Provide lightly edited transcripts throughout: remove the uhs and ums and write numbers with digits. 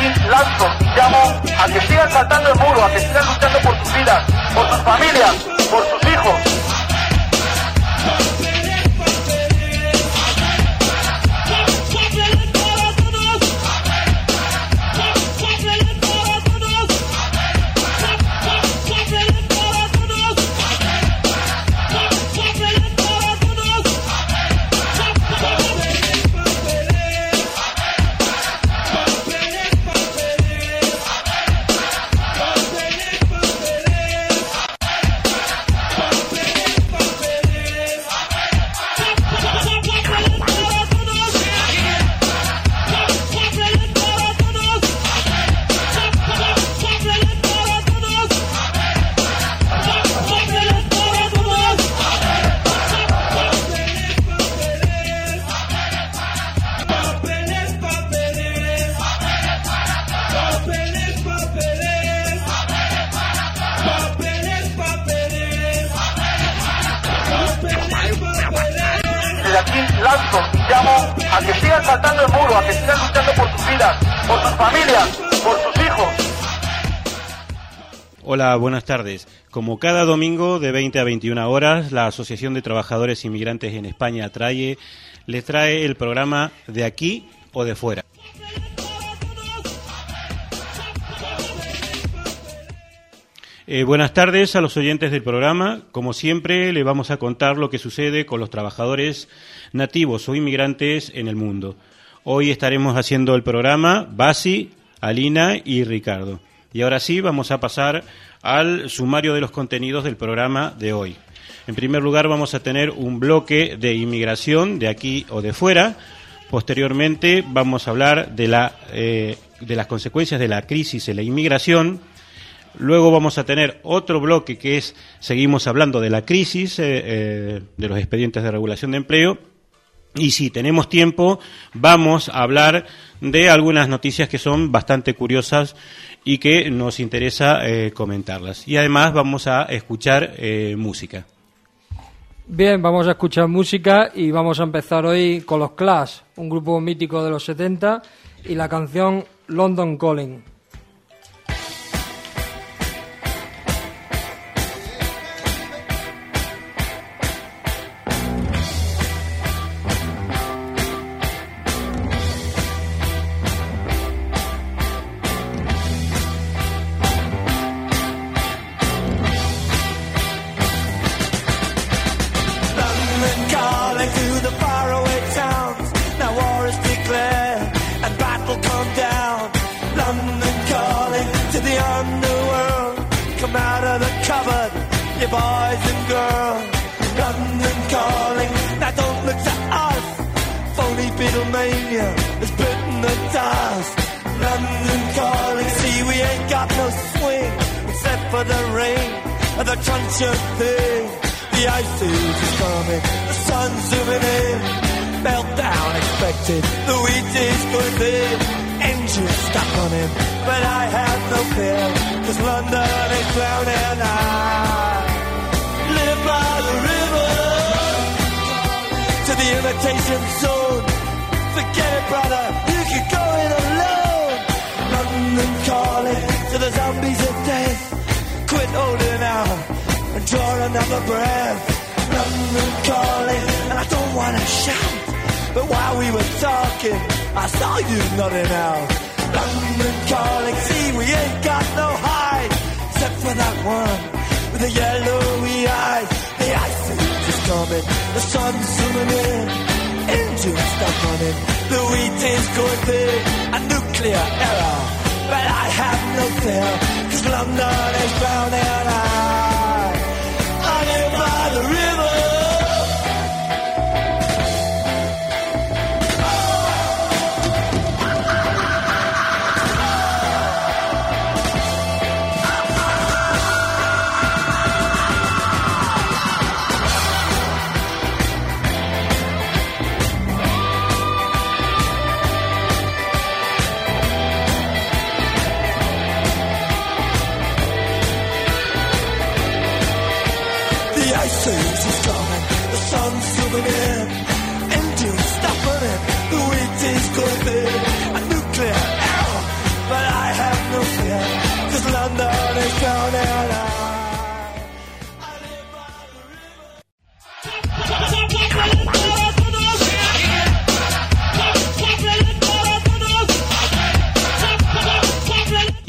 aquí lanzo y llamo a que sigan saltando el muro, a que sigan luchando por sus vidas, por sus familias, por sus hijos. Lanzo y llamo a que sigan saltando el muro, a que sigan luchando por sus vidas, por sus familias, por sus hijos. Hola, buenas tardes. Como cada domingo de 20 a 21 horas, la Asociación de Trabajadores Inmigrantes en España, ATRAIE, les trae el programa De Aquí o de Fuera. Buenas tardes a los oyentes del programa. Como siempre, les vamos a contar lo que sucede con los trabajadores nativos o inmigrantes en el mundo. Hoy estaremos haciendo el programa Basi, Alina y Ricardo. Y ahora sí, vamos a pasar al sumario de los contenidos del programa de hoy. En primer lugar, vamos a tener un bloque de inmigración de aquí o de fuera. Posteriormente, vamos a hablar de las consecuencias de la crisis en la inmigración. Luego vamos a tener otro bloque que es, seguimos hablando de la crisis, de los expedientes de regulación de empleo. Y si tenemos tiempo, vamos a hablar de algunas noticias que son bastante curiosas y que nos interesa comentarlas. Y además vamos a escuchar música. Bien, vamos a escuchar música y vamos a empezar hoy con los Clash, un grupo mítico de los 70, y la canción London Calling.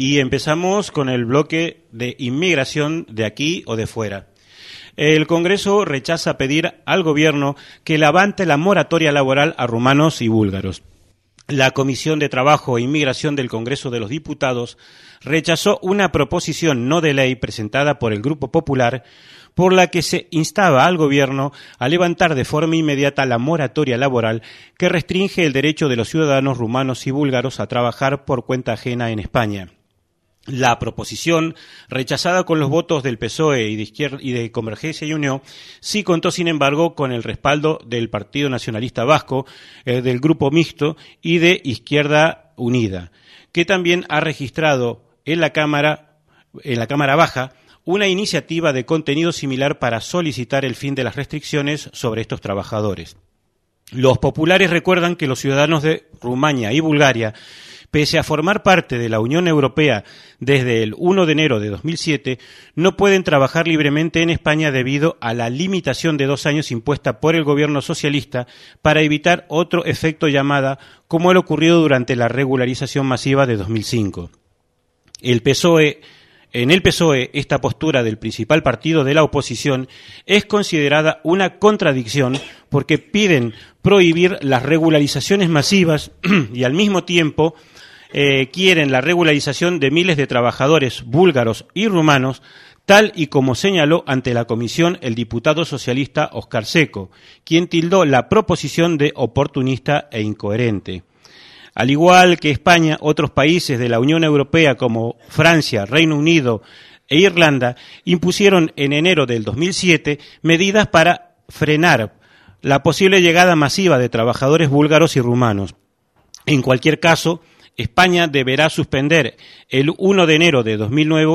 y empezamos con el bloque de inmigración de aquí o de fuera. El Congreso rechaza pedir al Gobierno que levante la moratoria laboral a rumanos y búlgaros. La Comisión de Trabajo e Inmigración del Congreso de los Diputados rechazó una proposición no de ley presentada por el Grupo Popular por la que se instaba al Gobierno a levantar de forma inmediata la moratoria laboral que restringe el derecho de los ciudadanos rumanos y búlgaros a trabajar por cuenta ajena en España. La proposición, rechazada con los votos del PSOE y de Convergencia y Unió, sí contó, sin embargo, con el respaldo del Partido Nacionalista Vasco, del Grupo Mixto y de Izquierda Unida, que también ha registrado en la Cámara Baja una iniciativa de contenido similar para solicitar el fin de las restricciones sobre estos trabajadores. Los populares recuerdan que los ciudadanos de Rumania y Bulgaria, pese a formar parte de la Unión Europea desde el 1 de enero de 2007, no pueden trabajar libremente en España debido a la limitación de 2 años impuesta por el gobierno socialista para evitar otro efecto llamada, como el ocurrido durante la regularización masiva de 2005. En el PSOE, esta postura del principal partido de la oposición es considerada una contradicción porque piden prohibir las regularizaciones masivas y al mismo tiempo quieren la regularización de miles de trabajadores búlgaros y rumanos, tal y como señaló ante la comisión el diputado socialista Óscar Seco, quien tildó la proposición de oportunista e incoherente. Al igual que España, otros países de la Unión Europea como Francia, Reino Unido e Irlanda impusieron en enero del 2007 medidas para frenar la posible llegada masiva de trabajadores búlgaros y rumanos. En cualquier caso, España deberá suspender el 1 de enero de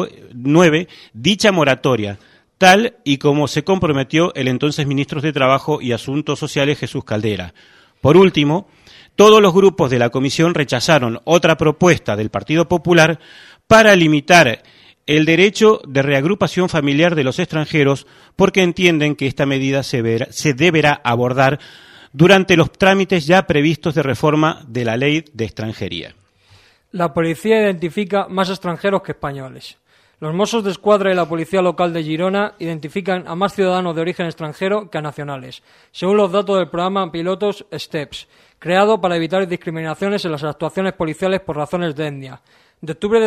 2009 dicha moratoria, tal y como se comprometió el entonces ministro de Trabajo y Asuntos Sociales Jesús Caldera. Por último, todos los grupos de la Comisión rechazaron otra propuesta del Partido Popular para limitar el derecho de reagrupación familiar de los extranjeros porque entienden que esta medida se deberá abordar durante los trámites ya previstos de reforma de la Ley de Extranjería. La policía identifica más extranjeros que españoles. Los Mossos d'Esquadra y la Policía Local de Girona identifican a más ciudadanos de origen extranjero que a nacionales, según los datos del programa pilotos STEPS, creado para evitar discriminaciones en las actuaciones policiales por razones de etnia. De octubre de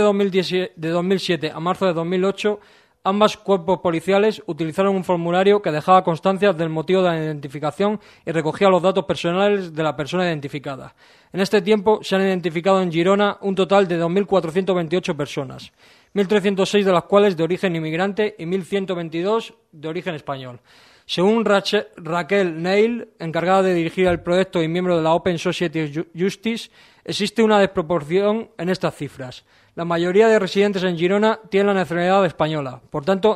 2007 a marzo de 2008, ambos cuerpos policiales utilizaron un formulario que dejaba constancia del motivo de la identificación y recogía los datos personales de la persona identificada. En este tiempo se han identificado en Girona un total de 2.428 personas, 1.306 de las cuales de origen inmigrante y 1.122 de origen español. Según Raquel Neil, encargada de dirigir el proyecto y miembro de la Open Society Justice, existe una desproporción en estas cifras. La mayoría de residentes en Girona tienen la nacionalidad española, por tanto,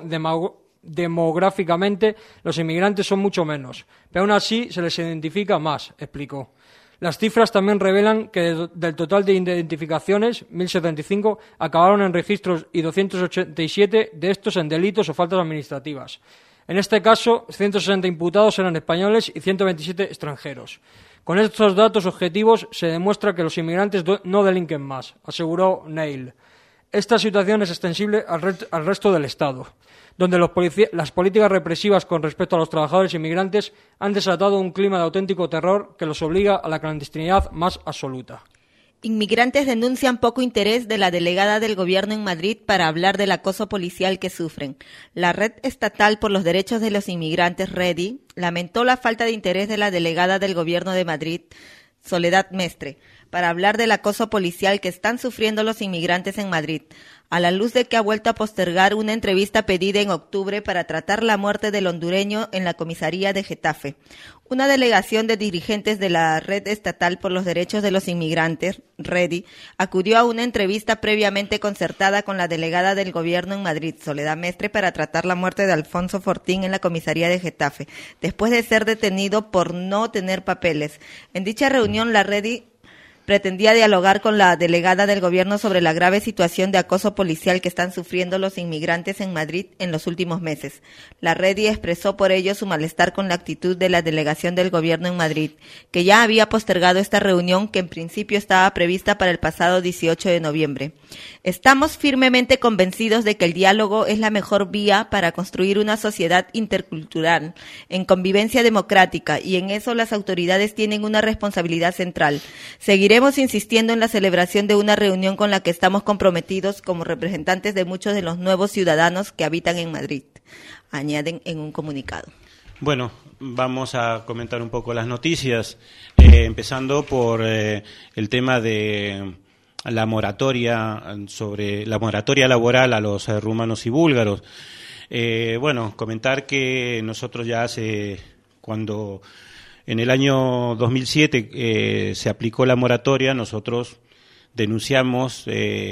demográficamente los inmigrantes son mucho menos, pero aún así se les identifica más, explicó. Las cifras también revelan que del total de identificaciones, 1.075 acabaron en registros y 287 de estos en delitos o faltas administrativas. En este caso, 160 imputados eran españoles y 127 extranjeros. Con estos datos objetivos se demuestra que los inmigrantes no delinquen más, aseguró Neil. Esta situación es extensible al resto del Estado, donde las políticas represivas con respecto a los trabajadores inmigrantes han desatado un clima de auténtico terror que los obliga a la clandestinidad más absoluta. Inmigrantes denuncian poco interés de la delegada del Gobierno en Madrid para hablar del acoso policial que sufren. La Red Estatal por los Derechos de los Inmigrantes, REDI, lamentó la falta de interés de la delegada del Gobierno de Madrid, Soledad Mestre, para hablar del acoso policial que están sufriendo los inmigrantes en Madrid, a la luz de que ha vuelto a postergar una entrevista pedida en octubre para tratar la muerte del hondureño en la comisaría de Getafe. Una delegación de dirigentes de la Red Estatal por los Derechos de los Inmigrantes, REDI, acudió a una entrevista previamente concertada con la delegada del Gobierno en Madrid, Soledad Mestre, para tratar la muerte de Alfonso Fortín en la comisaría de Getafe, después de ser detenido por no tener papeles. En dicha reunión, la REDI pretendía dialogar con la delegada del gobierno sobre la grave situación de acoso policial que están sufriendo los inmigrantes en Madrid en los últimos meses. La Redi expresó por ello su malestar con la actitud de la delegación del gobierno en Madrid, que ya había postergado esta reunión que en principio estaba prevista para el pasado 18 de noviembre. Estamos firmemente convencidos de que el diálogo es la mejor vía para construir una sociedad intercultural, en convivencia democrática, y en eso las autoridades tienen una responsabilidad central. Seguiremos insistiendo en la celebración de una reunión con la que estamos comprometidos como representantes de muchos de los nuevos ciudadanos que habitan en Madrid, añaden en un comunicado. Bueno, vamos a comentar un poco las noticias, empezando por el tema de la moratoria laboral a los rumanos y búlgaros. Bueno, comentar que nosotros ya cuando en el año 2007 se aplicó la moratoria, nosotros denunciamos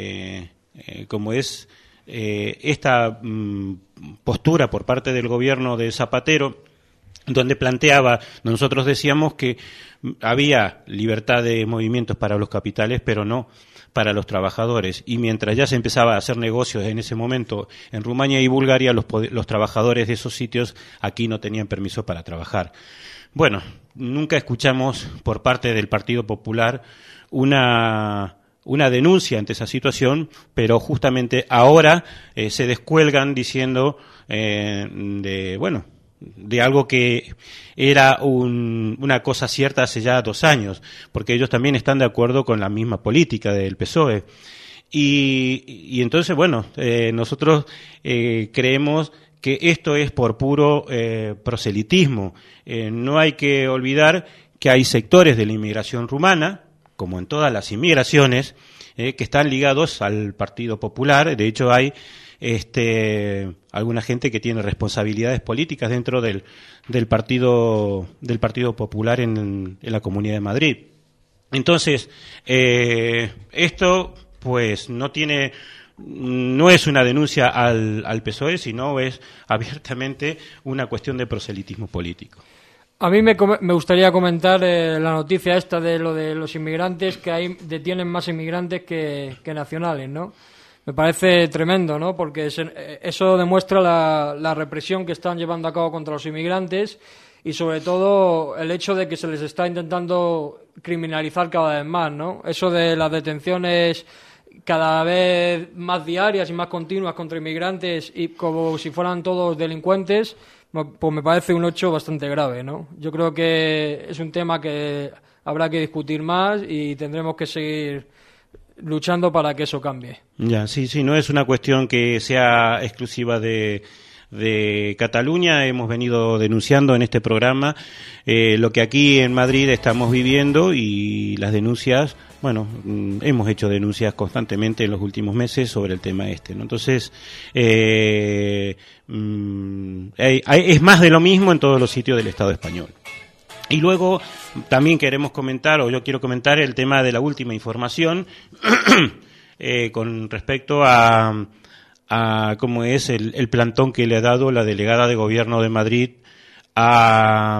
esta postura por parte del gobierno de Zapatero, donde nosotros decíamos que había libertad de movimientos para los capitales, pero no para los trabajadores. Y mientras ya se empezaba a hacer negocios en ese momento en Rumania y Bulgaria, los trabajadores de esos sitios aquí no tenían permiso para trabajar. Bueno, nunca escuchamos por parte del Partido Popular una denuncia ante esa situación, pero justamente ahora se descuelgan diciendo de algo que era una cosa cierta hace ya 2 años, porque ellos también están de acuerdo con la misma política del PSOE. Y entonces, bueno, nosotros creemos que esto es por puro proselitismo. No hay que olvidar que hay sectores de la inmigración rumana, como en todas las inmigraciones, que están ligados al Partido Popular. De hecho, hay alguna gente que tiene responsabilidades políticas dentro del Partido Popular en la Comunidad de Madrid. Entonces, esto pues no es una denuncia al PSOE, sino es abiertamente una cuestión de proselitismo político. A mí me gustaría comentar la noticia esta de lo de los inmigrantes, que detienen más inmigrantes que nacionales, ¿no? Me parece tremendo, ¿no? Porque eso demuestra la represión que están llevando a cabo contra los inmigrantes y sobre todo el hecho de que se les está intentando criminalizar cada vez más, ¿no? Eso de las detenciones cada vez más diarias y más continuas contra inmigrantes y como si fueran todos delincuentes, pues me parece un hecho bastante grave, ¿no? Yo creo que es un tema que habrá que discutir más y tendremos que seguir luchando para que eso cambie. Ya, sí, no es una cuestión que sea exclusiva de Cataluña. Hemos venido denunciando en este programa lo que aquí en Madrid estamos viviendo y las denuncias, bueno, hemos hecho denuncias constantemente en los últimos meses sobre el tema ¿no? Entonces, es más de lo mismo en todos los sitios del Estado español. Y luego también queremos comentar, o yo quiero comentar el tema de la última información con respecto a cómo es el plantón que le ha dado la delegada de Gobierno de Madrid a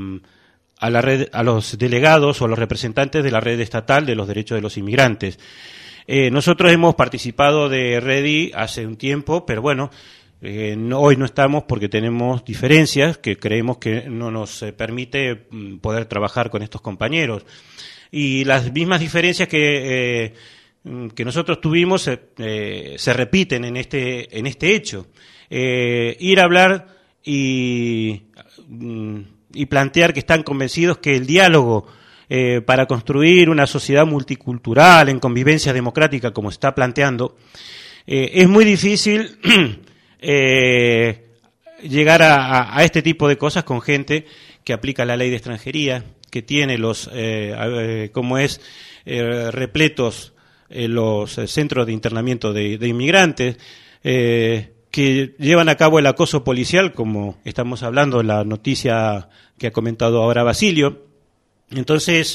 los delegados o a los representantes de la red estatal de los derechos de los inmigrantes. Nosotros hemos participado de Redi hace un tiempo, pero bueno, hoy no estamos porque tenemos diferencias que creemos que no nos permite poder trabajar con estos compañeros. Y las mismas diferencias que nosotros tuvimos se repiten en este hecho. Ir a hablar y plantear que están convencidos que el diálogo para construir una sociedad multicultural en convivencia democrática, como está planteando, es muy difícil llegar a este tipo de cosas con gente que aplica la ley de extranjería, que tiene repletos los centros de internamiento de inmigrantes, que llevan a cabo el acoso policial, como estamos hablando en la noticia que ha comentado ahora Basilio. Entonces,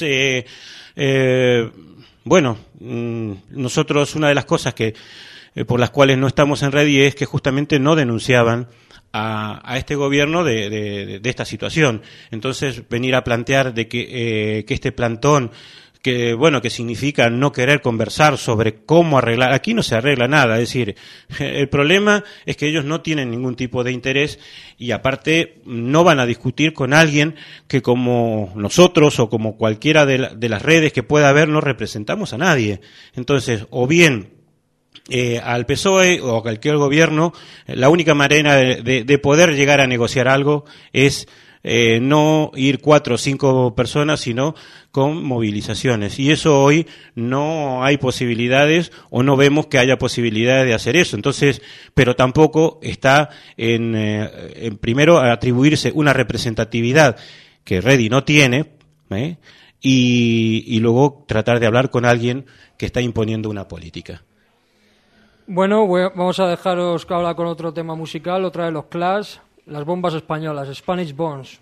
nosotros una de las cosas por las cuales no estamos en Redi es que justamente no denunciaban a este gobierno de esta situación. Entonces, venir a plantear de que este plantón que significa no querer conversar sobre cómo arreglar. Aquí no se arregla nada, es decir, el problema es que ellos no tienen ningún tipo de interés y aparte no van a discutir con alguien que como nosotros o como cualquiera de las redes que pueda haber no representamos a nadie. Entonces, o bien al PSOE o a cualquier gobierno, la única manera de poder llegar a negociar algo es no ir 4 o 5 personas, sino con movilizaciones. Y eso hoy no hay posibilidades o no vemos que haya posibilidades de hacer eso. Entonces, pero tampoco está en primero atribuirse una representatividad que Redi no tiene, y luego tratar de hablar con alguien que está imponiendo una política. Bueno, vamos a dejaros que hablar con otro tema musical, otra de los Clash. Las bombas españolas, Spanish Bombs.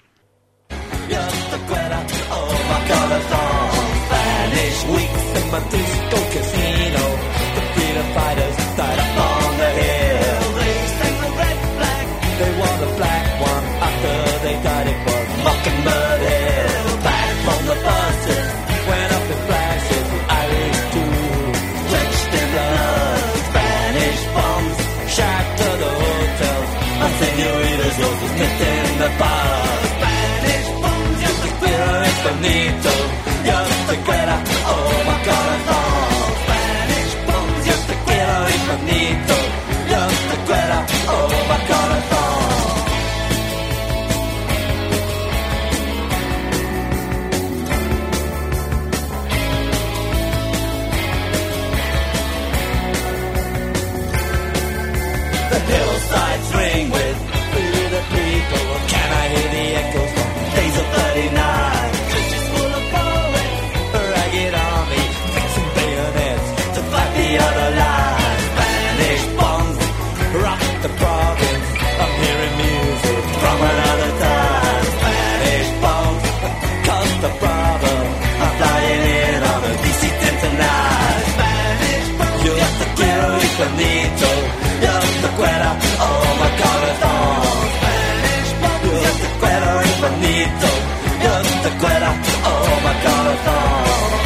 Bonito, yo te quiero, oh my corazón. Spanish bombs, yo te quiero y bonito, yo te quiero, oh my corazón. The hillsides ring with the people. Can I hear the echoes from days of 39? The other line, Spanish bombs rock the province. I'm hearing music from another time. Spanish bombs cause the problem. I'm flying in on a DC-10 tonight. Spanish bombs, yo te quiero y bonito, yo te quiero, oh my corazón. Spanish bombs, yo te quiero y bonito, yo te quiero, oh my corazón.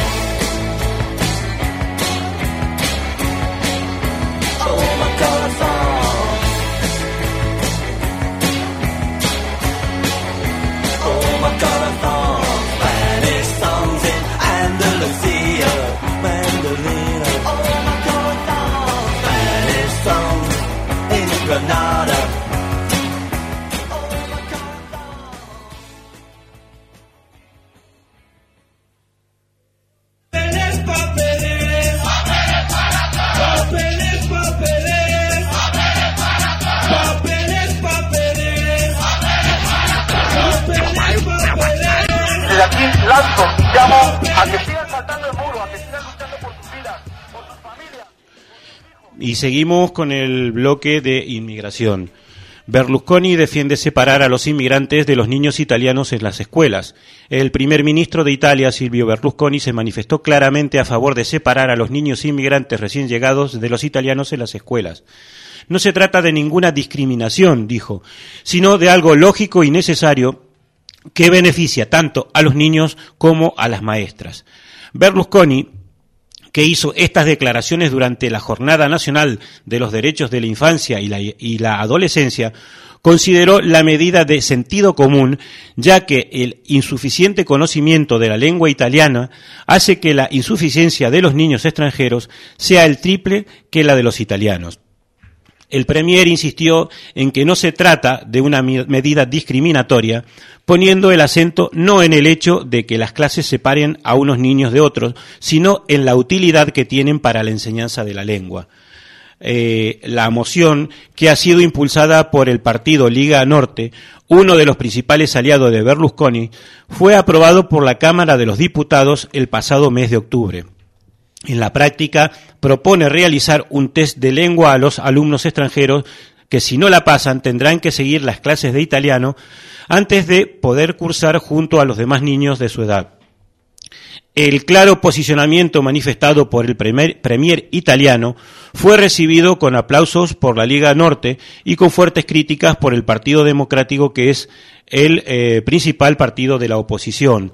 Spanish songs in Andalusia, Mandolina. Oh my God, Spanish songs in Granada. Oh my God. Papeles, papeles, papeles, papeles, papeles, papeles, papeles. Desde aquí lanzo y llamo a que sigan saltando el muro, a que sigan luchando por sus vidas, por sus familias. Y seguimos con el bloque de inmigración. Berlusconi defiende separar a los inmigrantes de los niños italianos en las escuelas. El primer ministro de Italia, Silvio Berlusconi, se manifestó claramente a favor de separar a los niños inmigrantes recién llegados de los italianos en las escuelas. No se trata de ninguna discriminación, dijo, sino de algo lógico y necesario que beneficia tanto a los niños como a las maestras. Berlusconi, que hizo estas declaraciones durante la Jornada Nacional de los Derechos de la Infancia y la Adolescencia, consideró la medida de sentido común, ya que el insuficiente conocimiento de la lengua italiana hace que la insuficiencia de los niños extranjeros sea el triple que la de los italianos. El Premier insistió en que no se trata de una medida discriminatoria, poniendo el acento no en el hecho de que las clases separen a unos niños de otros, sino en la utilidad que tienen para la enseñanza de la lengua. La moción, que ha sido impulsada por el partido Liga Norte, uno de los principales aliados de Berlusconi, fue aprobado por la Cámara de los Diputados el pasado mes de octubre. En la práctica, propone realizar un test de lengua a los alumnos extranjeros que, si no la pasan, tendrán que seguir las clases de italiano antes de poder cursar junto a los demás niños de su edad. El claro posicionamiento manifestado por el premier italiano fue recibido con aplausos por la Liga Norte y con fuertes críticas por el Partido Democrático, que es el principal partido de la oposición.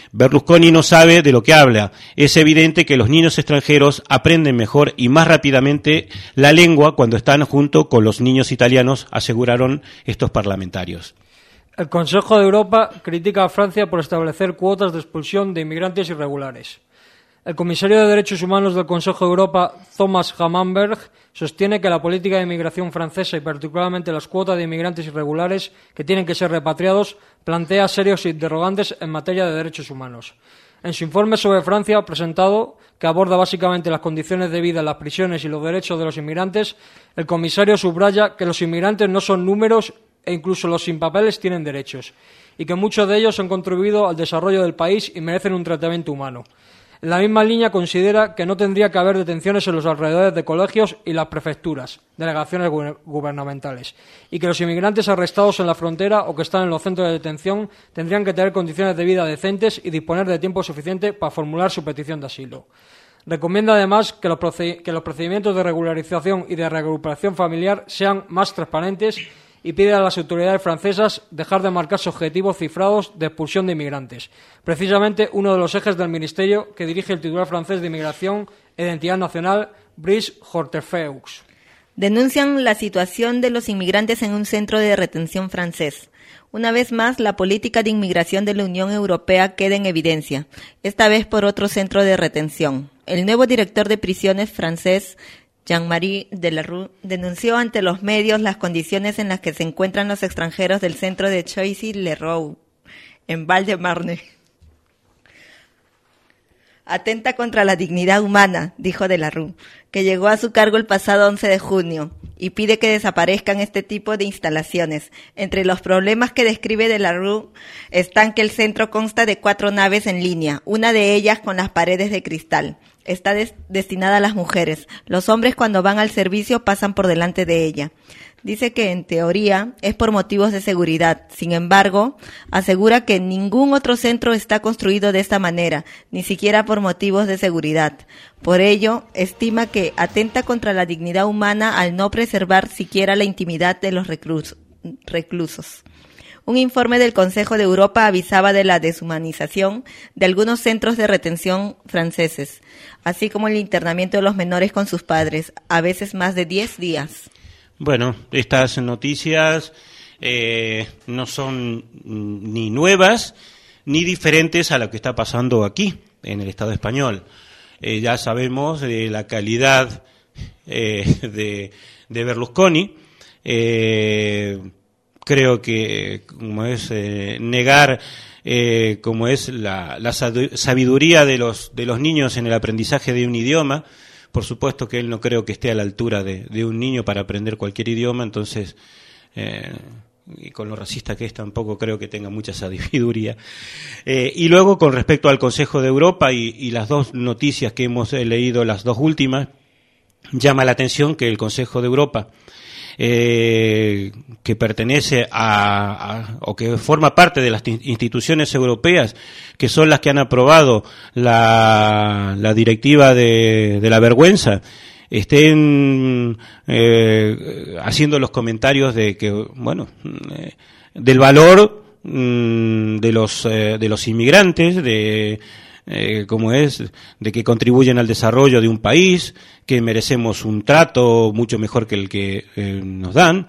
Berlusconi no sabe de lo que habla. Es evidente que los niños extranjeros aprenden mejor y más rápidamente la lengua cuando están junto con los niños italianos, aseguraron estos parlamentarios. El Consejo de Europa critica a Francia por establecer cuotas de expulsión de inmigrantes irregulares. El comisario de Derechos Humanos del Consejo de Europa, Thomas Hammarberg, sostiene que la política de inmigración francesa y particularmente las cuotas de inmigrantes irregulares que tienen que ser repatriados plantea serios interrogantes en materia de derechos humanos. En su informe sobre Francia presentado, que aborda básicamente las condiciones de vida en las prisiones y los derechos de los inmigrantes, el comisario subraya que los inmigrantes no son números e incluso los sin papeles tienen derechos, y que muchos de ellos han contribuido al desarrollo del país y merecen un tratamiento humano. En la misma línea considera que no tendría que haber detenciones en los alrededores de colegios y las prefecturas, delegaciones gubernamentales, y que los inmigrantes arrestados en la frontera o que están en los centros de detención tendrían que tener condiciones de vida decentes y disponer de tiempo suficiente para formular su petición de asilo. Recomienda además que los procedimientos de regularización y de reagrupación familiar sean más transparentes y pide a las autoridades francesas dejar de marcarse objetivos cifrados de expulsión de inmigrantes, precisamente uno de los ejes del ministerio que dirige el titular francés de Inmigración e Identidad Nacional, Brice Hortefeux. Denuncian la situación de los inmigrantes en un centro de retención francés. Una vez más, la política de inmigración de la Unión Europea queda en evidencia, esta vez por otro centro de retención. El nuevo director de prisiones francés, Jean-Marie Delarue, denunció ante los medios las condiciones en las que se encuentran los extranjeros del centro de Choisy-le-Roi, en Val-de-Marne. Atenta contra la dignidad humana, dijo Delarue, que llegó a su cargo el pasado 11 de junio, y pide que desaparezcan este tipo de instalaciones. Entre los problemas que describe Delarue están que el centro consta de 4 naves en línea, una de ellas con las paredes de cristal. Está destinada a las mujeres. Los hombres cuando van al servicio pasan por delante de ella. Dice que en teoría es por motivos de seguridad. Sin embargo, asegura que ningún otro centro está construido de esta manera, ni siquiera por motivos de seguridad. Por ello, estima que atenta contra la dignidad humana al no preservar siquiera la intimidad de los reclusos. Un informe del Consejo de Europa avisaba de la deshumanización de algunos centros de retención franceses, así como el internamiento de los menores con sus padres, a veces más de 10 días. Bueno, estas noticias no son ni nuevas ni diferentes a lo que está pasando aquí, en el Estado español. Ya sabemos de la calidad de Berlusconi. Creo que como es negar como es la sabiduría de los niños en el aprendizaje de un idioma. Por supuesto que él no creo que esté a la altura de un niño para aprender cualquier idioma, entonces y con lo racista que es tampoco creo que tenga mucha sabiduría. Y luego con respecto al Consejo de Europa y las dos noticias que hemos leído, las dos últimas, llama la atención que el Consejo de Europa que pertenece o que forma parte de las instituciones europeas, que son las que han aprobado la directiva de la vergüenza, estén haciendo los comentarios de que, bueno, del valor de los inmigrantes, como es, de que contribuyen al desarrollo de un país, que merecemos un trato mucho mejor que el que nos dan.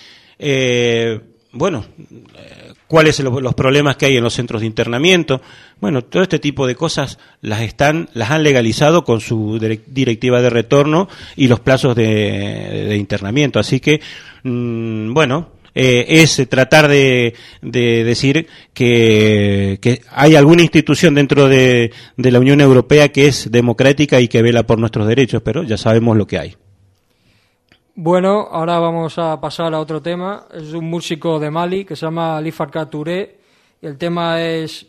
¿Cuáles son los problemas que hay en los centros de internamiento? Bueno, todo este tipo de cosas las han legalizado con su directiva de retorno y los plazos de internamiento. Así que, es tratar de decir que hay alguna institución dentro de la Unión Europea que es democrática y que vela por nuestros derechos, pero ya sabemos lo que hay. Bueno, ahora vamos a pasar a otro tema. Es un músico de Mali que se llama Ali Farka Touré y el tema es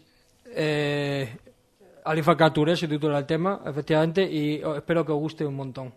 Ali Farka Touré se titula el tema, efectivamente, y espero que os guste un montón.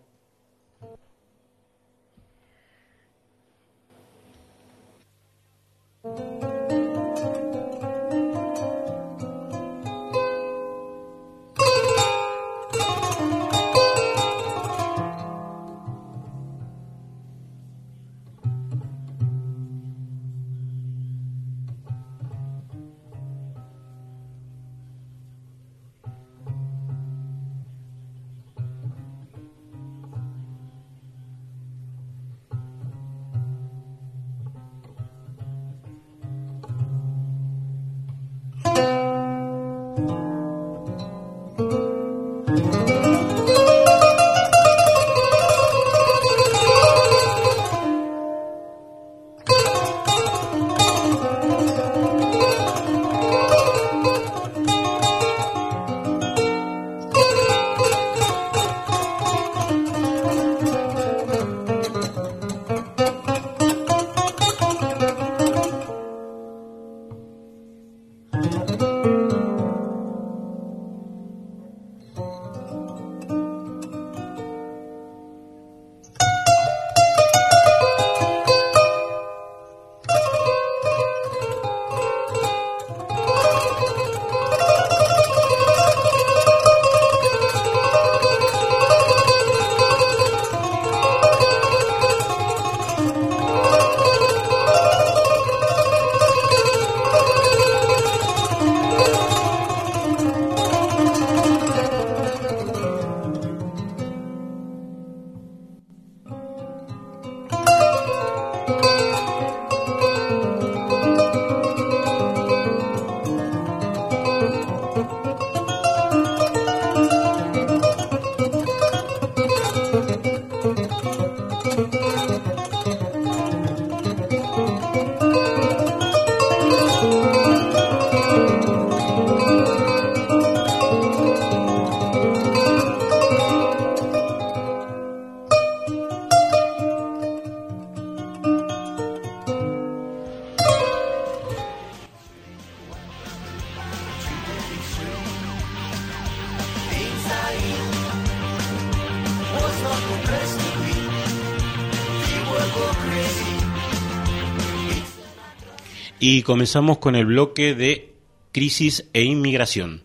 Y comenzamos con el bloque de crisis e inmigración.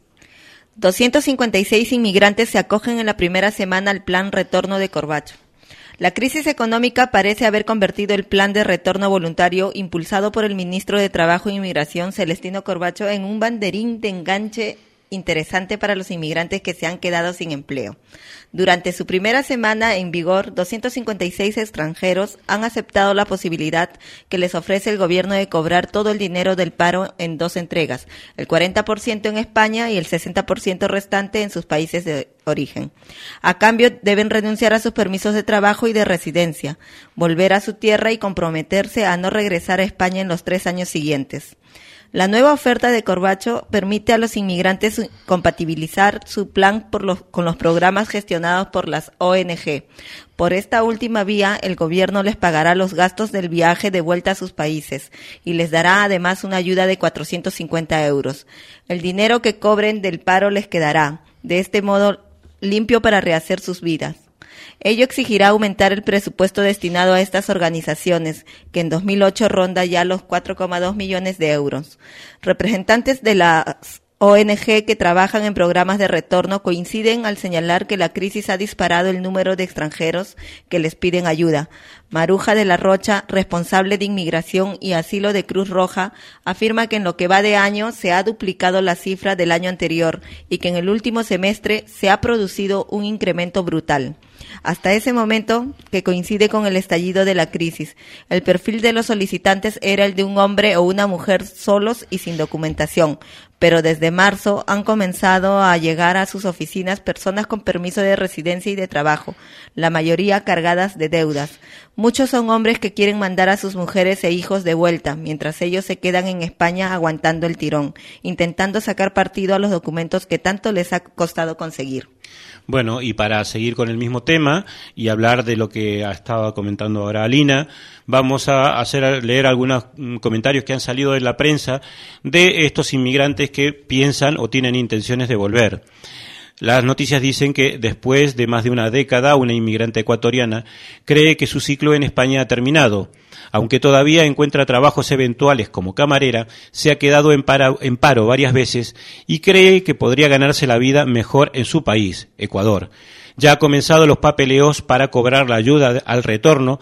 256 inmigrantes se acogen en la primera semana al plan retorno de Corbacho. La crisis económica parece haber convertido el plan de retorno voluntario impulsado por el ministro de Trabajo e Inmigración, Celestino Corbacho, en un banderín de enganche interesante para los inmigrantes que se han quedado sin empleo. Durante su primera semana en vigor, 256 extranjeros han aceptado la posibilidad que les ofrece el gobierno de cobrar todo el dinero del paro en 2 entregas, el 40% en España y el 60% restante en sus países de origen. A cambio, deben renunciar a sus permisos de trabajo y de residencia, volver a su tierra y comprometerse a no regresar a España en los 3 años siguientes. La nueva oferta de Corbacho permite a los inmigrantes compatibilizar su plan con los programas gestionados por las ONG. Por esta última vía, el gobierno les pagará los gastos del viaje de vuelta a sus países y les dará además una ayuda de 450 euros. El dinero que cobren del paro les quedará, de este modo, limpio para rehacer sus vidas. Ello exigirá aumentar el presupuesto destinado a estas organizaciones, que en 2008 ronda ya los 4,2 millones de euros. Representantes de las ONG que trabajan en programas de retorno coinciden al señalar que la crisis ha disparado el número de extranjeros que les piden ayuda. Maruja de la Rocha, responsable de Inmigración y Asilo de Cruz Roja, afirma que en lo que va de año se ha duplicado la cifra del año anterior y que en el último semestre se ha producido un incremento brutal. Hasta ese momento, que coincide con el estallido de la crisis, el perfil de los solicitantes era el de un hombre o una mujer solos y sin documentación, pero desde marzo han comenzado a llegar a sus oficinas personas con permiso de residencia y de trabajo, la mayoría cargadas de deudas. Muchos son hombres que quieren mandar a sus mujeres e hijos de vuelta, mientras ellos se quedan en España aguantando el tirón, intentando sacar partido a los documentos que tanto les ha costado conseguir. Bueno, y para seguir con el mismo tema y hablar de lo que estaba comentando ahora Alina, vamos a leer algunos comentarios que han salido de la prensa de estos inmigrantes que piensan o tienen intenciones de volver. Las noticias dicen que después de más de una década, una inmigrante ecuatoriana cree que su ciclo en España ha terminado. Aunque todavía encuentra trabajos eventuales como camarera, se ha quedado en paro varias veces y cree que podría ganarse la vida mejor en su país, Ecuador. Ya ha comenzado los papeleos para cobrar la ayuda al retorno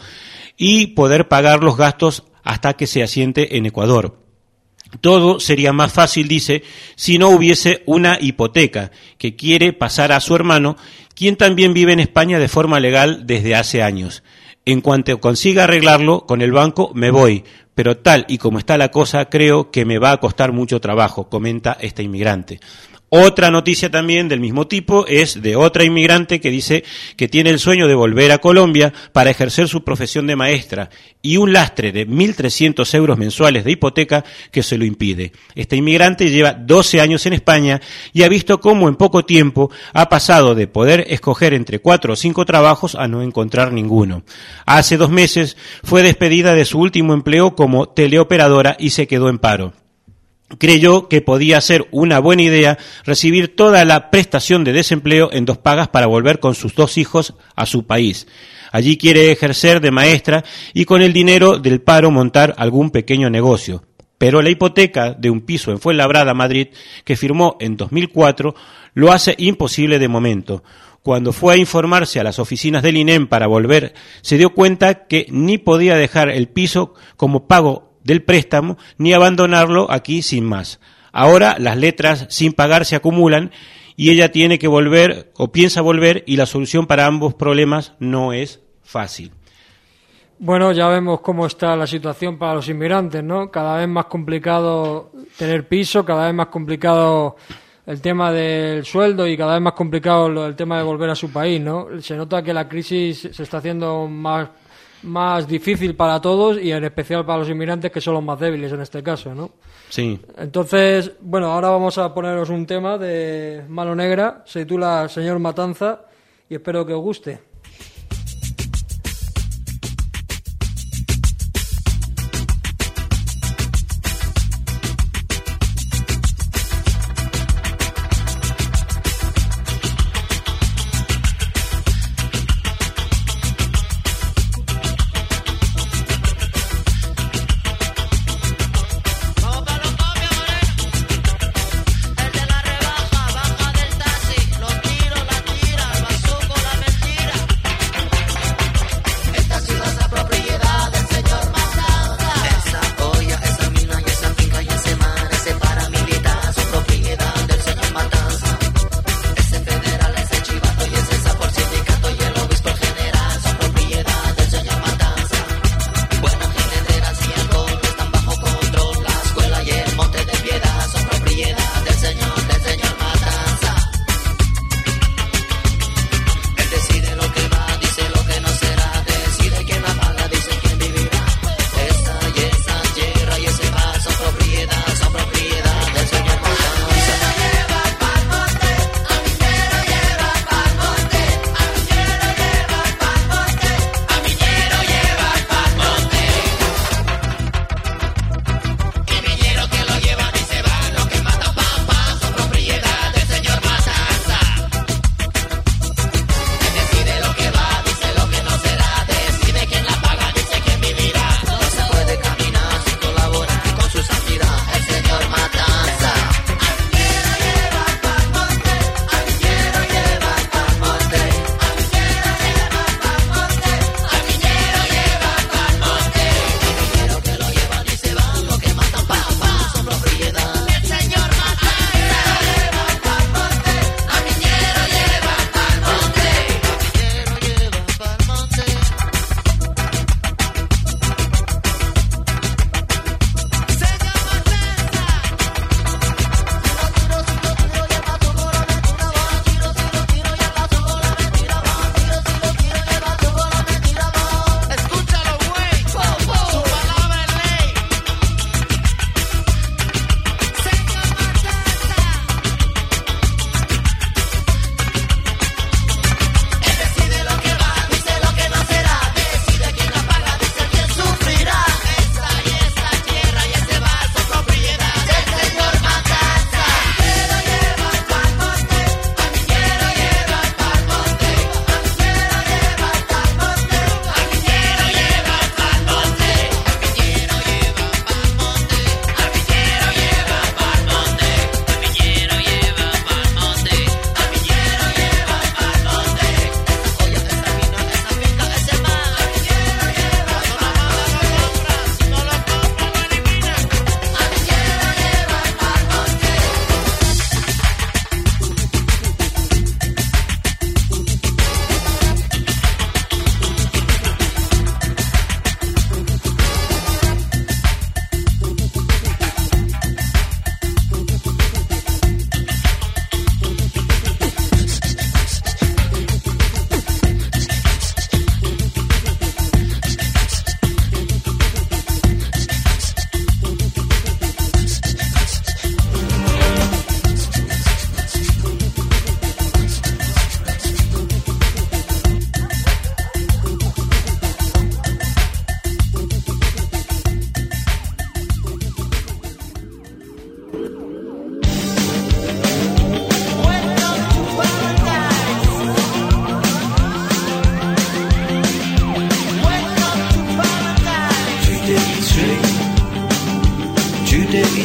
y poder pagar los gastos hasta que se asiente en Ecuador. Todo sería más fácil, dice, si no hubiese una hipoteca que quiere pasar a su hermano, quien también vive en España de forma legal desde hace años. En cuanto consiga arreglarlo con el banco, me voy, pero tal y como está la cosa, creo que me va a costar mucho trabajo, comenta esta inmigrante. Otra noticia también del mismo tipo es de otra inmigrante que dice que tiene el sueño de volver a Colombia para ejercer su profesión de maestra y un lastre de 1.300 euros mensuales de hipoteca que se lo impide. Esta inmigrante lleva 12 años en España y ha visto cómo en poco tiempo ha pasado de poder escoger entre 4 o 5 trabajos a no encontrar ninguno. Hace 2 meses fue despedida de su último empleo como teleoperadora y se quedó en paro. Creyó que podía ser una buena idea recibir toda la prestación de desempleo en 2 pagas para volver con sus 2 hijos a su país. Allí quiere ejercer de maestra y con el dinero del paro montar algún pequeño negocio. Pero la hipoteca de un piso en Fuenlabrada, Madrid, que firmó en 2004, lo hace imposible de momento. Cuando fue a informarse a las oficinas del INEM para volver, se dio cuenta que ni podía dejar el piso como pago del préstamo, ni abandonarlo aquí sin más. Ahora las letras sin pagar se acumulan y ella tiene que volver o piensa volver y la solución para ambos problemas no es fácil. Bueno, ya vemos cómo está la situación para los inmigrantes, ¿no? Cada vez más complicado tener piso, cada vez más complicado el tema del sueldo y cada vez más complicado el tema de volver a su país, ¿no? Se nota que la crisis se está haciendo más difícil para todos y en especial para los inmigrantes que son los más débiles en este caso, ¿no? Sí. Entonces, bueno, ahora vamos a poneros un tema de Mano Negra, se titula Señor Matanza y espero que os guste.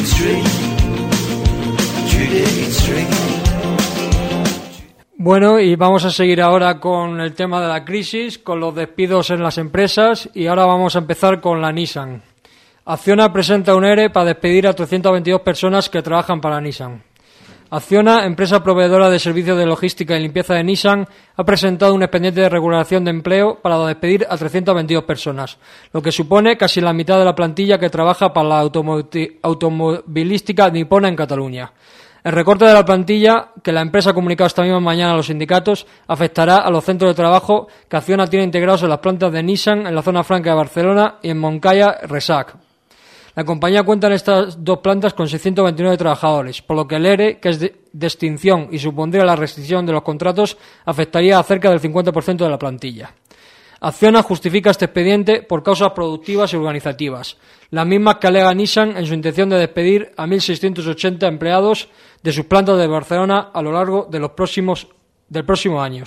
Bueno, y vamos a seguir ahora con el tema de la crisis, con los despidos en las empresas, y ahora vamos a empezar con la Nissan. Acciona presenta un ERE para despedir a 322 personas que trabajan para Nissan. Acciona, empresa proveedora de servicios de logística y limpieza de Nissan, ha presentado un expediente de regulación de empleo para despedir a 322 personas, lo que supone casi la mitad de la plantilla que trabaja para la automovilística nipona en Cataluña. El recorte de la plantilla, que la empresa ha comunicado esta misma mañana a los sindicatos, afectará a los centros de trabajo que Acciona tiene integrados en las plantas de Nissan en la zona franca de Barcelona y en Montcada, Resac. La compañía cuenta en estas dos plantas con 629 trabajadores, por lo que el ERE, que es de extinción y supondría la restricción de los contratos, afectaría a cerca del 50% de la plantilla. Acciona justifica este expediente por causas productivas y organizativas, las mismas que alega Nissan en su intención de despedir a 1.680 empleados de sus plantas de Barcelona a lo largo de del próximo año.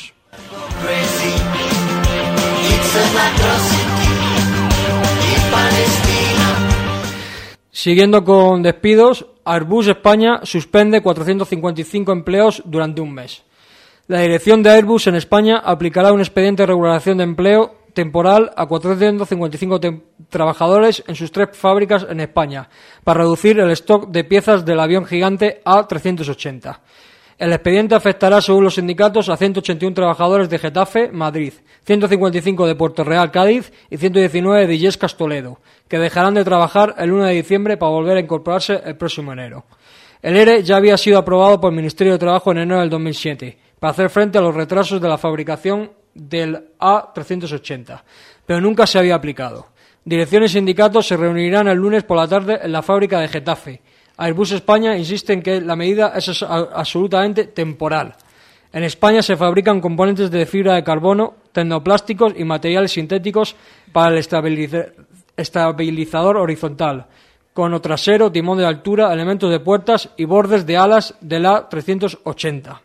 Siguiendo con despidos, Airbus España suspende 455 empleos durante un mes. La dirección de Airbus en España aplicará un expediente de regulación de empleo temporal a 455 trabajadores en sus 3 fábricas en España, para reducir el stock de piezas del avión gigante A380. El expediente afectará, según los sindicatos, a 181 trabajadores de Getafe, Madrid, 155 de Puerto Real, Cádiz y 119 de Illescas, Toledo, que dejarán de trabajar el 1 de diciembre para volver a incorporarse el próximo enero. El ERE ya había sido aprobado por el Ministerio de Trabajo en enero del 2007 para hacer frente a los retrasos de la fabricación del A380, pero nunca se había aplicado. Dirección y sindicatos se reunirán el lunes por la tarde en la fábrica de Getafe. Airbus España insiste en que la medida es absolutamente temporal. En España se fabrican componentes de fibra de carbono, tecnoplásticos y materiales sintéticos para el estabilizador horizontal, cono trasero, timón de altura, elementos de puertas y bordes de alas del A380.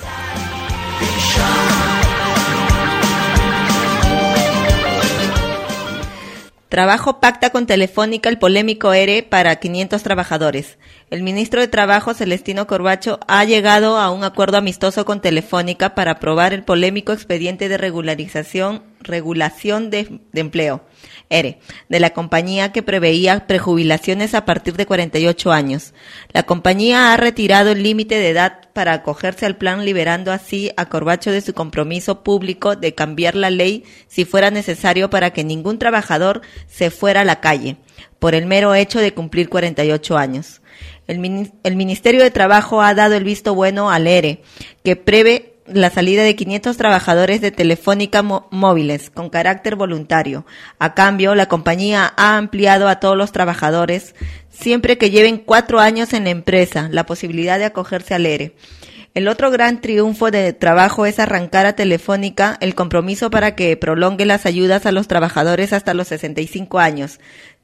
Trabajo pacta con Telefónica el polémico ERE para 500 trabajadores. El ministro de Trabajo, Celestino Corbacho, ha llegado a un acuerdo amistoso con Telefónica para aprobar el polémico expediente de regulación de empleo, ERE, de la compañía que preveía prejubilaciones a partir de 48 años. La compañía ha retirado el límite de edad para acogerse al plan, liberando así a Corbacho de su compromiso público de cambiar la ley si fuera necesario para que ningún trabajador se fuera a la calle por el mero hecho de cumplir 48 años. El Ministerio de Trabajo ha dado el visto bueno al ERE, que prevé la salida de 500 trabajadores de Telefónica móviles con carácter voluntario. A cambio, la compañía ha ampliado a todos los trabajadores, siempre que lleven 4 años en la empresa, la posibilidad de acogerse al ERE. El otro gran triunfo de trabajo es arrancar a Telefónica el compromiso para que prolongue las ayudas a los trabajadores hasta los 65 años,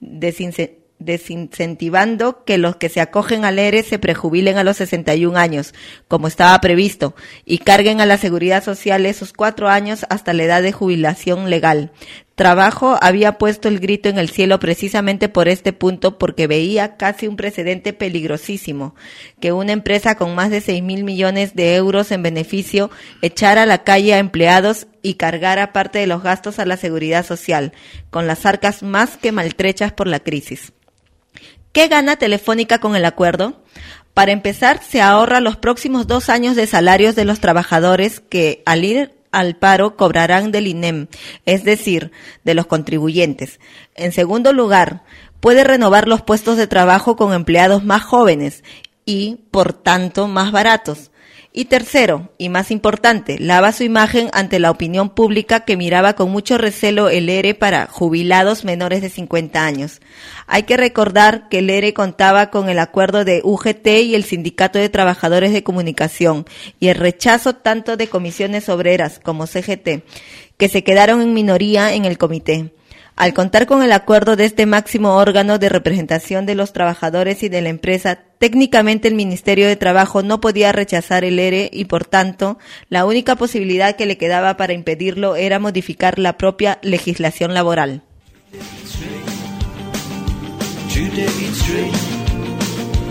desincentivando que los que se acogen al ERE se prejubilen a los 61 años, como estaba previsto, y carguen a la Seguridad Social esos 4 años hasta la edad de jubilación legal. Trabajo había puesto el grito en el cielo precisamente por este punto, porque veía casi un precedente peligrosísimo, que una empresa con más de 6.000 millones de euros en beneficio echara a la calle a empleados y cargara parte de los gastos a la Seguridad Social, con las arcas más que maltrechas por la crisis. ¿Qué gana Telefónica con el acuerdo? Para empezar, se ahorra los próximos 2 años de salarios de los trabajadores que, al ir al paro, cobrarán del INEM, es decir, de los contribuyentes. En segundo lugar, puede renovar los puestos de trabajo con empleados más jóvenes y, por tanto, más baratos. Y tercero, y más importante, lava su imagen ante la opinión pública que miraba con mucho recelo el ERE para jubilados menores de 50 años. Hay que recordar que el ERE contaba con el acuerdo de UGT y el Sindicato de Trabajadores de Comunicación y el rechazo tanto de comisiones obreras como CGT, que se quedaron en minoría en el comité. Al contar con el acuerdo de este máximo órgano de representación de los trabajadores y de la empresa, técnicamente el Ministerio de Trabajo no podía rechazar el ERE y, por tanto, la única posibilidad que le quedaba para impedirlo era modificar la propia legislación laboral.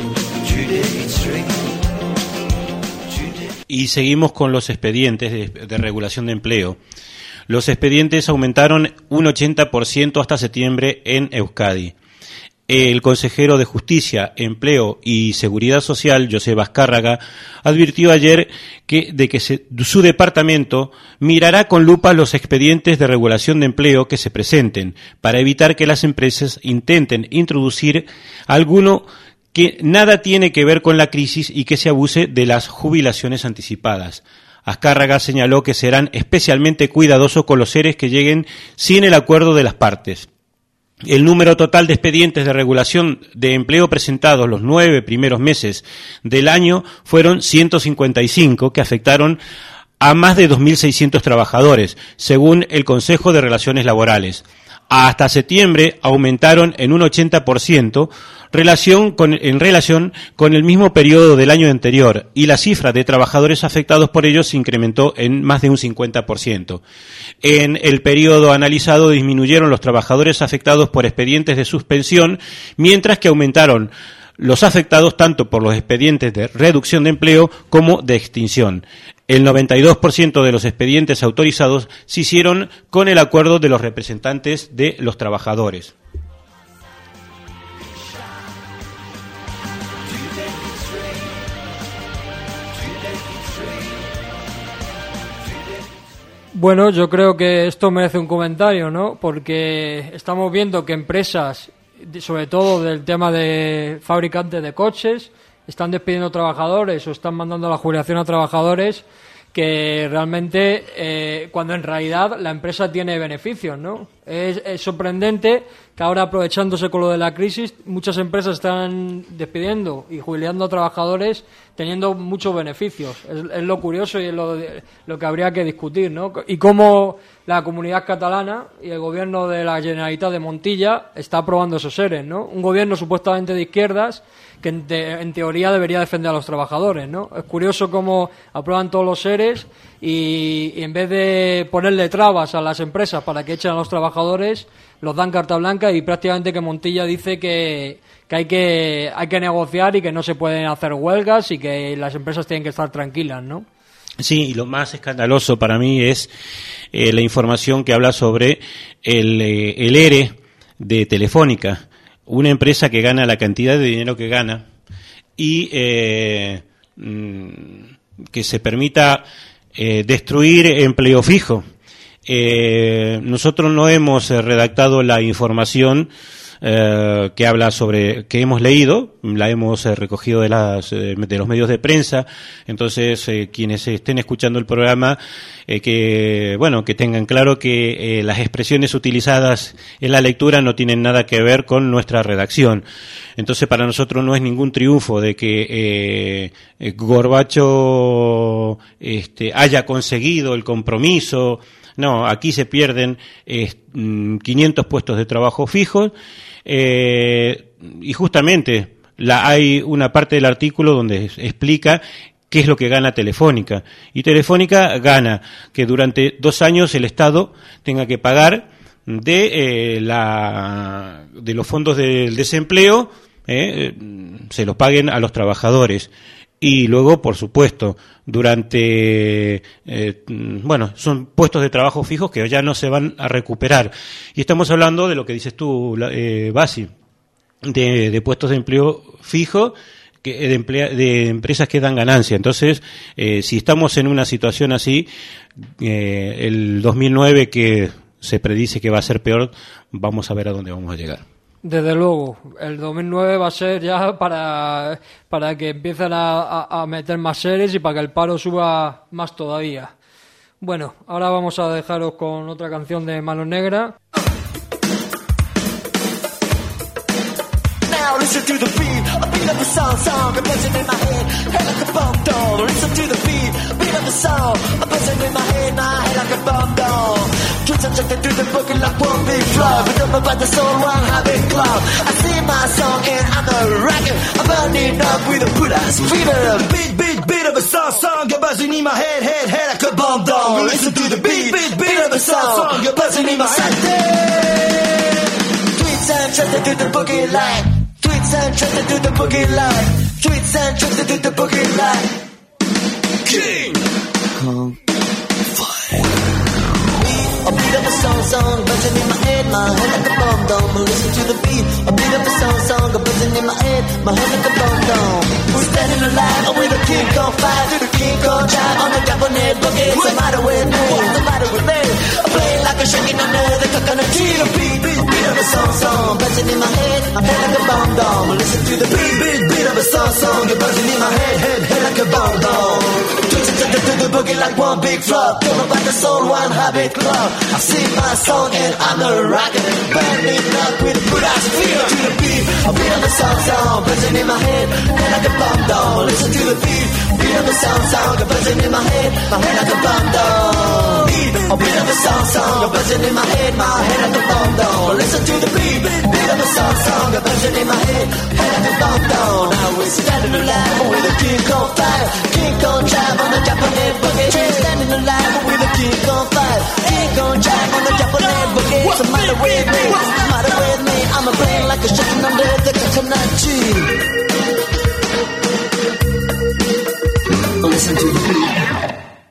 Y seguimos con los expedientes de regulación de empleo. Los expedientes aumentaron un 80% hasta septiembre en Euskadi. El consejero de Justicia, Empleo y Seguridad Social, Joseba Azcárraga, advirtió ayer de que su departamento mirará con lupa los expedientes de regulación de empleo que se presenten para evitar que las empresas intenten introducir alguno que nada tiene que ver con la crisis y que se abuse de las jubilaciones anticipadas. Azcárraga señaló que serán especialmente cuidadosos con los seres que lleguen sin el acuerdo de las partes. El número total de expedientes de regulación de empleo presentados los 9 primeros meses del año fueron 155, que afectaron a más de 2.600 trabajadores, según el Consejo de Relaciones Laborales. Hasta septiembre aumentaron en un 80% en relación con el mismo periodo del año anterior, y la cifra de trabajadores afectados por ellos se incrementó en más de un 50%. En el periodo analizado disminuyeron los trabajadores afectados por expedientes de suspensión, mientras que aumentaron los afectados tanto por los expedientes de reducción de empleo como de extinción. El 92% de los expedientes autorizados se hicieron con el acuerdo de los representantes de los trabajadores. Bueno, yo creo que esto merece un comentario, ¿no? Porque estamos viendo que empresas, sobre todo del tema de fabricantes de coches, están despidiendo trabajadores o están mandando a la jubilación a trabajadores que realmente, cuando en realidad la empresa tiene beneficios, ¿no? Es sorprendente que ahora, aprovechándose con lo de la crisis, muchas empresas están despidiendo y jubilando a trabajadores teniendo muchos beneficios. Es lo curioso y es lo que habría que discutir, ¿no? Y cómo la Comunidad Catalana y el gobierno de la Generalitat de Montilla está aprobando esos ERE, ¿no? Un gobierno supuestamente de izquierdas que en teoría debería defender a los trabajadores, ¿no? Es curioso cómo aprueban todos los EREs y en vez de ponerle trabas a las empresas para que echen a los trabajadores, los dan carta blanca, y prácticamente que Montilla dice que hay que negociar y que no se pueden hacer huelgas y que las empresas tienen que estar tranquilas, ¿no? Sí, y lo más escandaloso para mí es la información que habla sobre el ERE de Telefónica, una empresa que gana la cantidad de dinero que gana y que se permita destruir empleo fijo. Nosotros no hemos redactado la información que habla sobre, que hemos leído, la hemos recogido de los medios de prensa. Entonces, quienes estén escuchando el programa, que tengan claro que las expresiones utilizadas en la lectura no tienen nada que ver con nuestra redacción. Entonces, para nosotros no es ningún triunfo de que Gorbacho haya conseguido el compromiso. No, aquí se pierden 500 puestos de trabajo fijos, y justamente hay una parte del artículo donde explica qué es lo que gana Telefónica. Y Telefónica gana que durante 2 años el Estado tenga que pagar de los fondos del desempleo, se los paguen a los trabajadores. Y luego, por supuesto, durante, son puestos de trabajo fijos que ya no se van a recuperar. Y estamos hablando de lo que dices tú, Basi, de puestos de empleo fijo, de empresas que dan ganancia. Entonces, si estamos en una situación así, el 2009, que se predice que va a ser peor, vamos a ver a dónde vamos a llegar. Desde luego, el 2009 va a ser ya para que empiecen a meter más seres y para que el paro suba más todavía. Bueno, ahora vamos a dejaros con otra canción de Mano Negra. Now listen to the beat of the song, a buzzing in my head like a bomb doll. Listen to the beat of the song, a buzzing in my head like a bomb doll. Twins are checking through the book like one big flow. But don't about the soul, one habit club. I sing my song and I'm a rocket. I'm burning up with a put-ass fever. Beat of a song, you're buzzing in my head like a bomb doll. Listen to the beat of the song, you're buzzing in my head. Tweets and trending through the boogie line. Tweets and trending through the boogie line. Tweets and tricks to do the boogie like King Kong Fire. A beat of a song, buzzing in my head like a bomb dome. Listen to the beat, a beat of a song, buzzing in my head like a bomb dome. We're standing alive with a King Kong fire, through the King Kong drive on the Japanese boogie. What's the matter with me? What's the matter with me? I'm playing like a shaking under the coconut tree. The beat of a song, buzzing in my head like a bomb dome. Listen to the beat of a song, you're buzzing in my head like a bomb dome. Twisting to the boogie like one big flop. Don't know about the soul, one habit club. I sing my song and I'm a rocker, burning up with a good ass feel to the beat. A beat of a song, buzzing in my head like a bomb down. Listen to the beat of a song, buzzing in my head like a bomb down. A beat of a song, buzzing in my head like a bomb down. Listen to the beat of a song, buzzing in my head like a bomb down. Now we're standing alive with a King Kong fire, King Kong drive on the Japanese boogie. Standing alive with a King Kong fire, King Kong drive on the Japanese boogie. What's the matter with me? What's the matter with me? I'm a brain like a chicken under the coconut tree. Listen to the beat.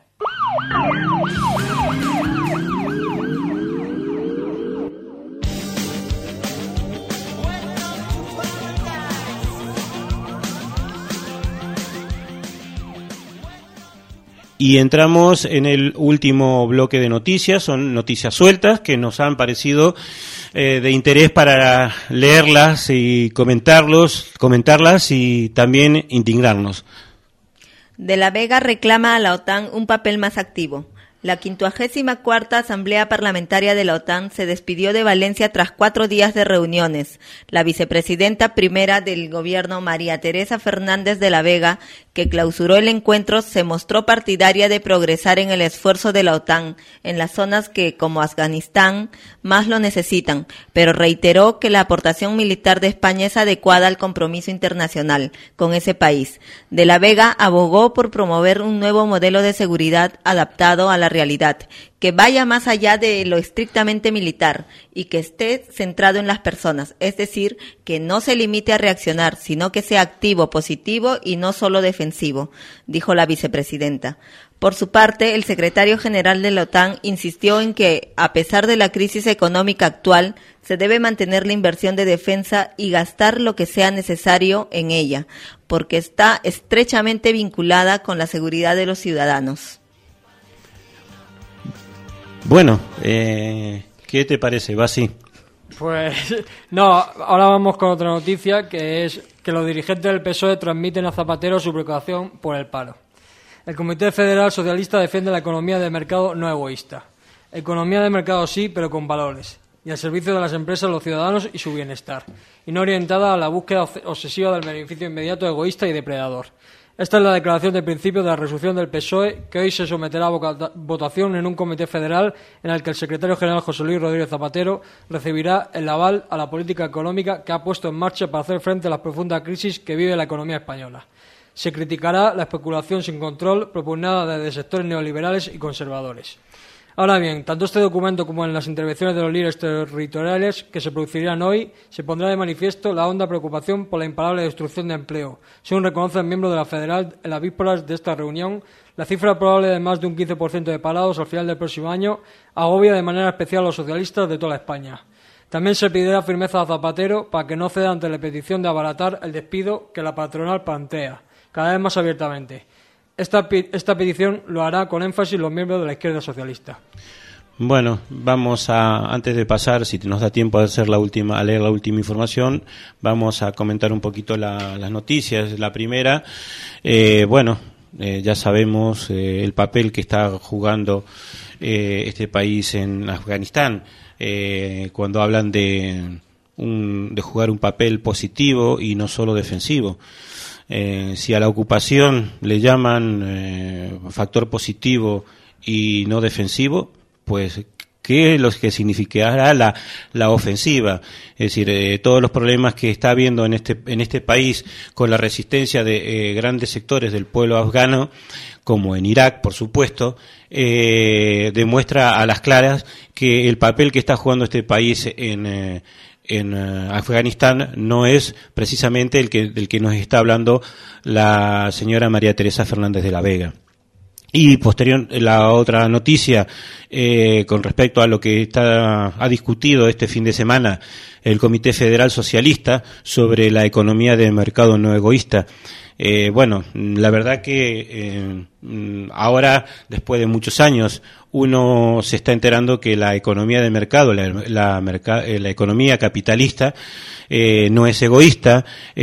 Y entramos en el último bloque de noticias. Son noticias sueltas que nos han parecido de interés para leerlas y comentarlas y también indignarnos. De la Vega reclama a la OTAN un papel más activo. La 54ª Asamblea Parlamentaria de la OTAN se despidió de Valencia tras 4 días de reuniones. La vicepresidenta primera del gobierno, María Teresa Fernández de la Vega, que clausuró el encuentro, se mostró partidaria de progresar en el esfuerzo de la OTAN en las zonas que, como Afganistán, más lo necesitan, pero reiteró que la aportación militar de España es adecuada al compromiso internacional con ese país. De la Vega abogó por promover un nuevo modelo de seguridad adaptado a la realidad, que vaya más allá de lo estrictamente militar y que esté centrado en las personas, es decir, que no se limite a reaccionar, sino que sea activo, positivo y no solo defensivo, dijo la vicepresidenta. Por su parte, el secretario general de la OTAN insistió en que, a pesar de la crisis económica actual, se debe mantener la inversión de defensa y gastar lo que sea necesario en ella, porque está estrechamente vinculada con la seguridad de los ciudadanos. Bueno, ¿qué te parece, Basi? Pues no, ahora vamos con otra noticia, que es que los dirigentes del PSOE transmiten a Zapatero su preocupación por el paro. El Comité Federal Socialista defiende la economía de mercado no egoísta. Economía de mercado sí, pero con valores, y al servicio de las empresas, los ciudadanos y su bienestar, y no orientada a la búsqueda obsesiva del beneficio inmediato, egoísta y depredador. Esta es la declaración de principio de la resolución del PSOE, que hoy se someterá a votación en un comité federal en el que el secretario general José Luis Rodríguez Zapatero recibirá el aval a la política económica que ha puesto en marcha para hacer frente a la profunda crisis que vive la economía española. Se criticará la especulación sin control propugnada desde sectores neoliberales y conservadores. Ahora bien, tanto este documento como en las intervenciones de los líderes territoriales que se producirían hoy, se pondrá de manifiesto la honda preocupación por la imparable destrucción de empleo. Según reconoce el miembro de la Federal en las vísperas de esta reunión, la cifra probable de más de un 15% de parados al final del próximo año agobia de manera especial a los socialistas de toda España. También se pedirá firmeza a Zapatero para que no ceda ante la petición de abaratar el despido que la patronal plantea, cada vez más abiertamente. Esta petición lo hará con énfasis los miembros de la izquierda socialista. Bueno, vamos a, antes de pasar, si nos da tiempo a hacer a leer la última información, vamos a comentar un poquito las noticias. La primera, ya sabemos el papel que está jugando este país en Afganistán, cuando hablan de jugar un papel positivo y no solo defensivo. Si a la ocupación le llaman factor positivo y no defensivo, pues ¿qué es lo que significará la ofensiva? Es decir, todos los problemas que está habiendo en este país con la resistencia de grandes sectores del pueblo afgano, como en Irak, por supuesto, demuestra a las claras que el papel que está jugando este país en Afganistán no es precisamente del que nos está hablando la señora María Teresa Fernández de la Vega. Y la otra noticia con respecto a lo que ha discutido este fin de semana el Comité Federal Socialista sobre la economía de mercado no egoísta. La verdad que ahora, después de muchos años, uno se está enterando que la economía de mercado, la economía capitalista, no es egoísta.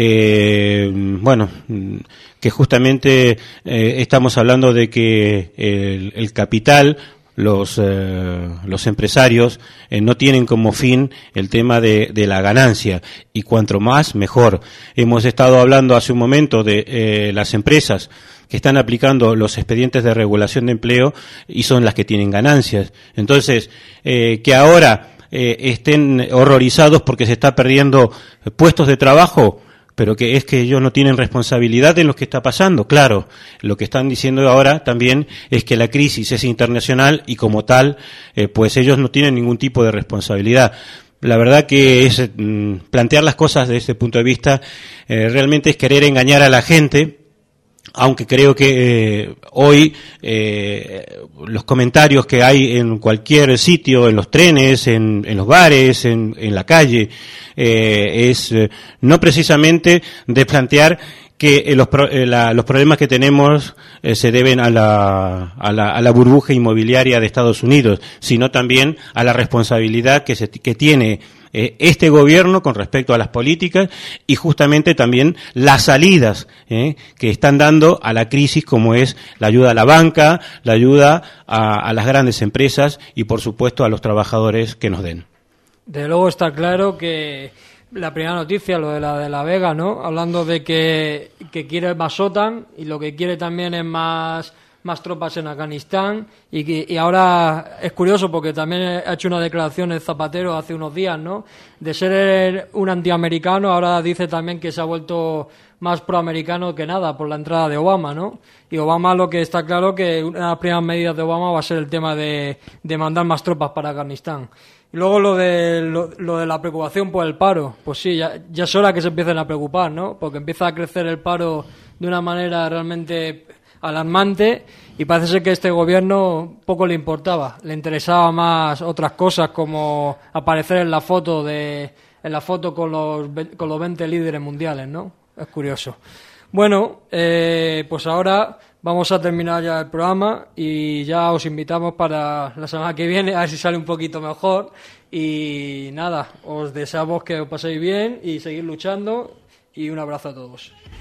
Que justamente estamos hablando de que el capital, los empresarios no tienen como fin el tema de la ganancia, y cuanto más mejor. Hemos estado hablando hace un momento de las empresas que están aplicando los expedientes de regulación de empleo y son las que tienen ganancias. Entonces, que ahora estén horrorizados porque se está perdiendo puestos de trabajo, pero que es que ellos no tienen responsabilidad en lo que está pasando. Claro, lo que están diciendo ahora también es que la crisis es internacional y como tal, pues ellos no tienen ningún tipo de responsabilidad. La verdad que es plantear las cosas desde este punto de vista, realmente es querer engañar a la gente, aunque creo que hoy los comentarios que hay en cualquier sitio, en los trenes, en los bares, en la calle, es no precisamente de plantear que los problemas que tenemos se deben a la burbuja inmobiliaria de Estados Unidos, sino también a la responsabilidad que tiene este gobierno con respecto a las políticas y justamente también las salidas que están dando a la crisis, como es la ayuda a la banca, la ayuda a las grandes empresas y por supuesto a los trabajadores que nos den. De luego está claro que la primera noticia, lo de la Vega, ¿no? Hablando de que quiere más OTAN y lo que quiere también es más tropas en Afganistán y ahora es curioso porque también ha hecho una declaración el Zapatero hace unos días, ¿no? De ser un antiamericano, ahora dice también que se ha vuelto más proamericano que nada por la entrada de Obama, ¿no? Y Obama, lo que está claro que una de las primeras medidas de Obama va a ser el tema de mandar más tropas para Afganistán. Y luego lo de la preocupación por el paro, pues sí, ya es hora que se empiecen a preocupar, ¿no? Porque empieza a crecer el paro de una manera realmente alarmante y parece ser que a este gobierno poco le importaba, le interesaba más otras cosas como aparecer en la foto con los 20 líderes mundiales, ¿no? Es curioso. Bueno, pues ahora vamos a terminar ya el programa y ya os invitamos para la semana que viene, a ver si sale un poquito mejor. Y nada, os deseamos que os paséis bien y seguir luchando y un abrazo a todos.